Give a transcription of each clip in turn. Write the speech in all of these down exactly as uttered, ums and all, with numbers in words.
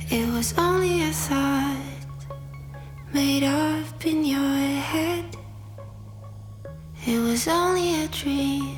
It was only a thought made up in your head. It was only a dream,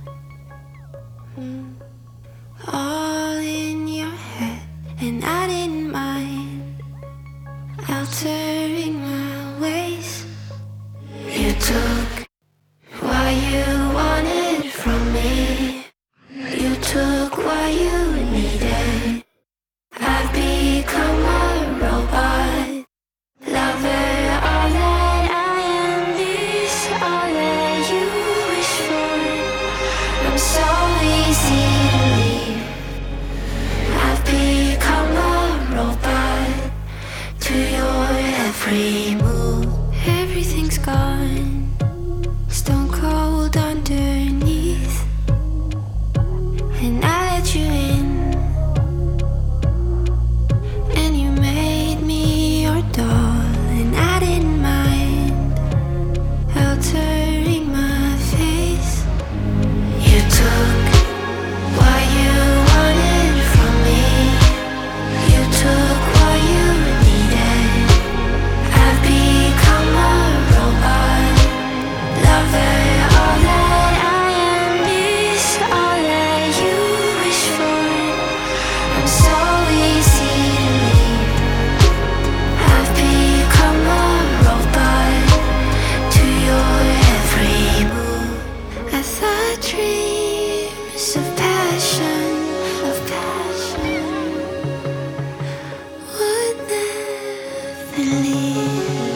mm. all in your head. And I didn't mind altering my ways. You took what you wanted from me. You took what you needed. I've become a robot, lover. All that I am is all that you wish for. I'm so easy to leave. I've become a robot to your every move. Everything's gone, stone cold underneath. And I let you in, and you made me your doll. And I didn't mind altering my face. You took what you wanted from me. You took what you needed. I've become a robot, lover. All that I am is all that you wish for. I'm so easy to leave. I've become a robot to your every move. I thought dreams of passion, of passion, would never leave.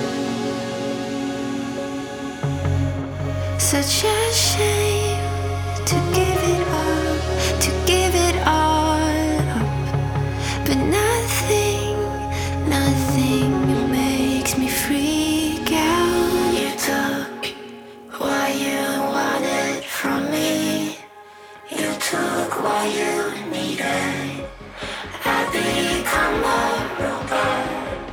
Such a shame to give it up, to give it all up. But nothing, nothing makes me freak out. You took what you wanted from me. You took what you needed. I've become a robot.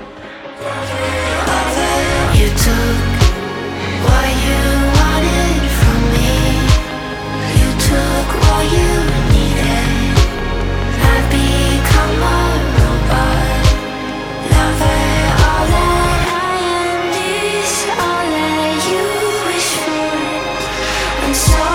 You took what you wanted from me. You took what you needed. I've become a robot, lover. All that I am is all that you wish for. I'm so